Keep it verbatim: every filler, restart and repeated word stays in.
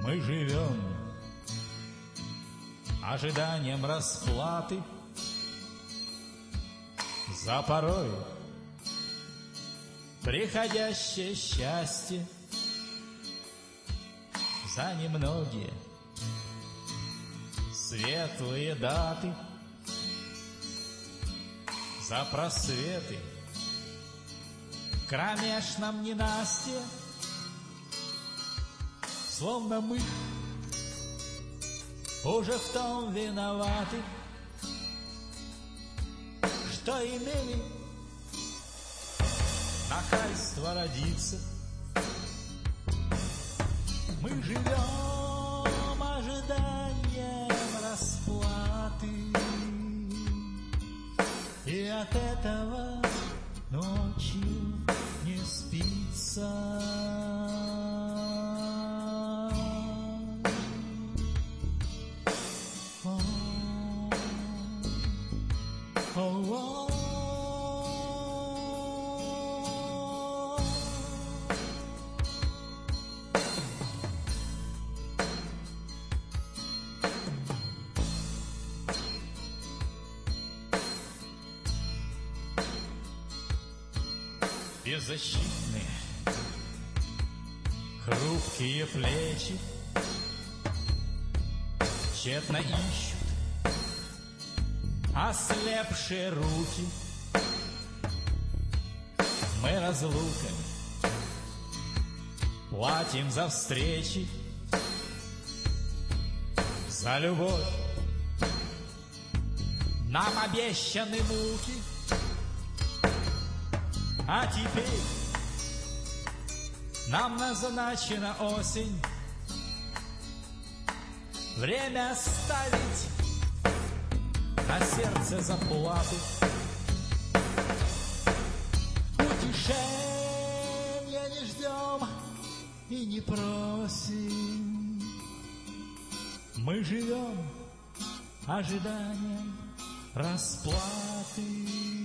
Мы живем ожиданием расплаты за порой приходящее счастье, за немногие светлые даты, за просветы в кромешном ненастье, словно мы уже в том виноваты, что имели нахальство родиться. Мы живем ожиданием расплаты, и от этого ночью не спится. Беззащитные, хрупкие плечи тщетно ищут ослепшие руки. Мы разлуками платим за встречи, за любовь нам обещаны муки. А теперь нам назначена осень, время ставить на сердце заплату. Утешения не ждем и не просим, мы живем ожиданием расплаты.